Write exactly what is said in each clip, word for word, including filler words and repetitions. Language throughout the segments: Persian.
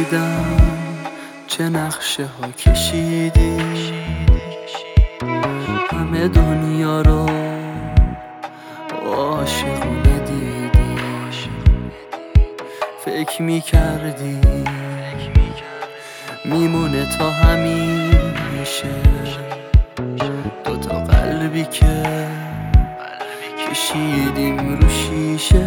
رسیدم چه نقشه ها کشیدی، همه دنیا رو عاشقونه دیدی، فکر میکردی میمونه تا همیشه دوتا قلبی که کشیدیم رو شیشه.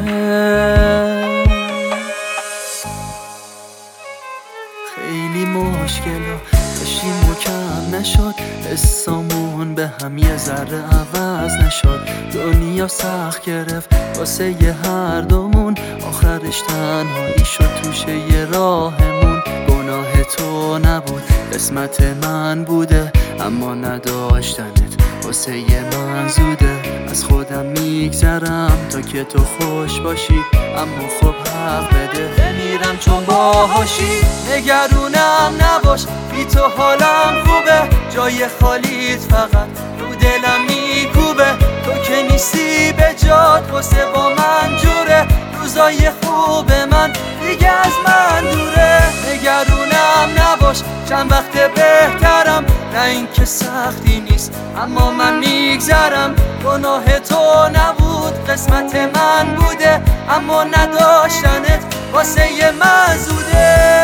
خیلی مشکلا داشتیم و کم نشد، حسامون به هم یه ذره عوض نشد، دنیا سخت گرفت واسه یه هر دومون، آخرش تنهایی شد توشه یه راهمون. گناه تو نبود قسمت من بوده، اما نداشتنت واسه یه من زوده. از خودم میگذرم تا که تو خوش باشی، اما خب حق بده بمیرم چون باهاشی. نگرونم نباش بی تو حالم خوبه، جای خالیت فقط رو دلم میکوبه. تو که نیستی به جات واسه با من جوره، روزای خوب من دیگه از من دوره. نگرونم نباش چند وقت بهترم، نه این که سختی نیست اما من میگذرم. گناه تو نبود قسمت من بوده، اما نداشتنت واسه یه من زوده.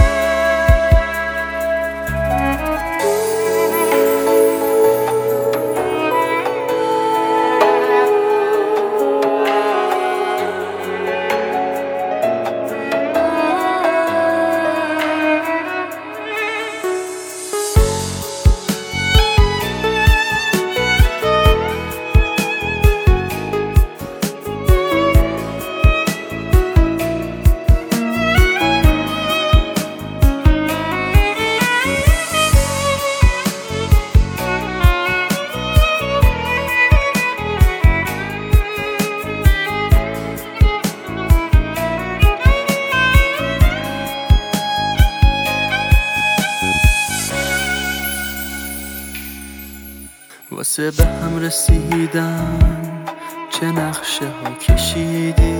واسه به هم رسیدن چه نقشه ها کشیدی،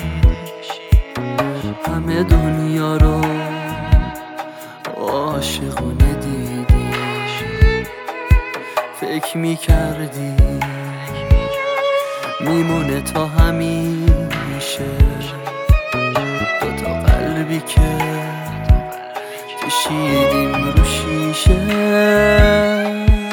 همه دنیا رو عاشقونه دیدی، فکر میکردی میمونه تا همیشه دوتا قلبی که کشیدیم رو شیشه.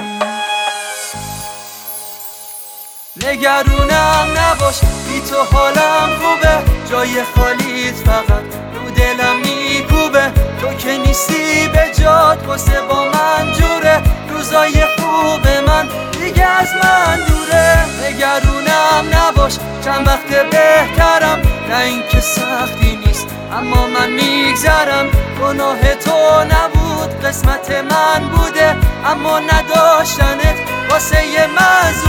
نگرونم نباش بی تو حالم خوبه، جای خالیت فقط رو دلم میکوبه. تو که نیستی به جات واسه با من جوره، روزای خوب من دیگه از من دوره. نگرونم نباش چند وقت بهترم، نه این که سختی نیست اما من میگذرم. گناه تو نبود قسمت من بوده، اما نداشتنت واسه یه من